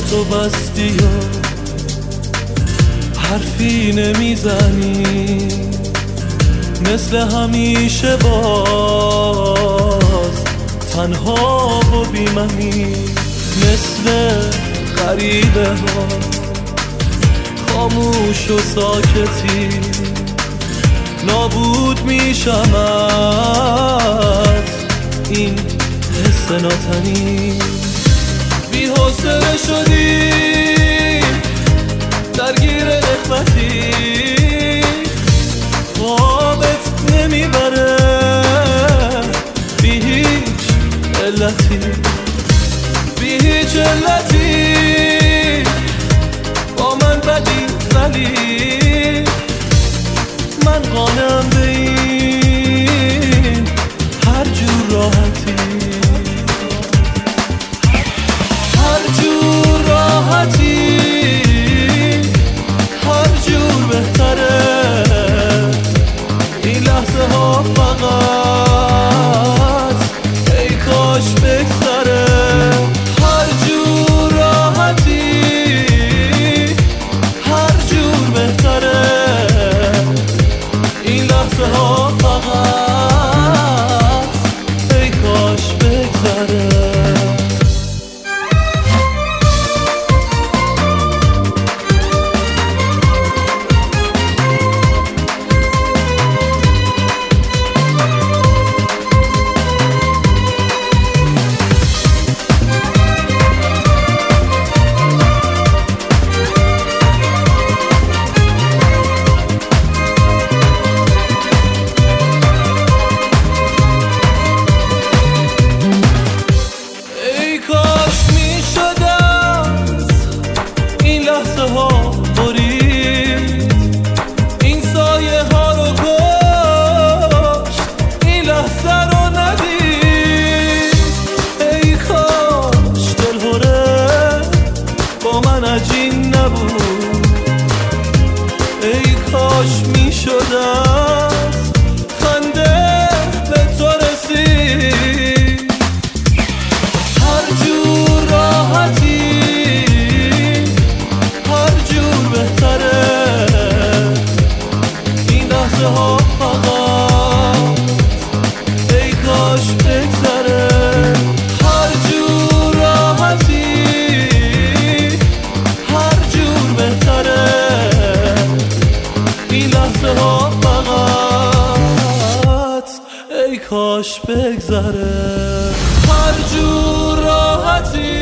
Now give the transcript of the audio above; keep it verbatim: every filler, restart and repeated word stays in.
تو بستی و حرفی نمیزنی، مثل همیشه باز تنها و بی‌معنی، مثل غریبه ها خاموش و ساکتی، نابود میشم از این حس ناتنی. بی حوصله شدی درگیر قسمتی، خوابت نمیبره بی هیچ علتی، بی هیچ علتی با من بدی، ولی من قانعم به این هر جور راحتی، هر جور راحتی، هر جور بهتره. این لحظه ها فقط ای کاش بگذره. هر جور راحتی، هر جور بهتره. این لحظه ها فقط ای کاش بگذره. این سایه ها رو کشت، این لحظه رو ندید. ای کاش دلهوره با من عجین نبود، ای کاش می شدم خنده به تو رسید. هر جور راحتی، ها فقط ای کاش بگذره. هر جور راحتی، هر جور بهتره. این لحظه ها فقط ای کاش بگذره. هر جور راحتی،